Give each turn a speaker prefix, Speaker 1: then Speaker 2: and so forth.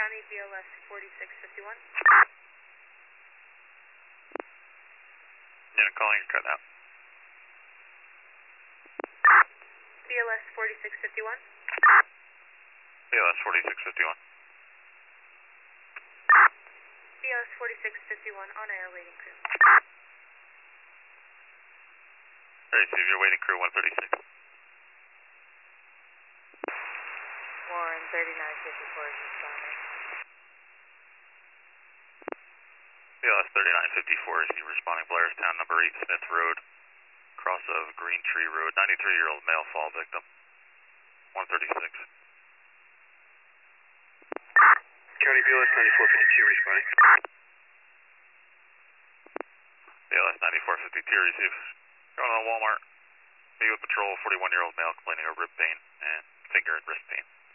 Speaker 1: County BLS 4651.
Speaker 2: Yeah, I'm calling you cut out.
Speaker 1: BLS 4651.
Speaker 2: BLS 4651.
Speaker 1: BLS 4651 on air waiting crew.
Speaker 2: Receive your waiting crew 136.
Speaker 1: Warren 3954 is responding.
Speaker 2: BLS 3954 is responding. Blairstown, number 8 Smith Road, cross of Green Tree Road. 93-year-old male fall victim. 136.
Speaker 3: County BLS 9452 responding.
Speaker 2: BLS 9452 receive. Going on Walmart. Be with patrol, 41-year-old male complaining of rib pain and finger and wrist pain.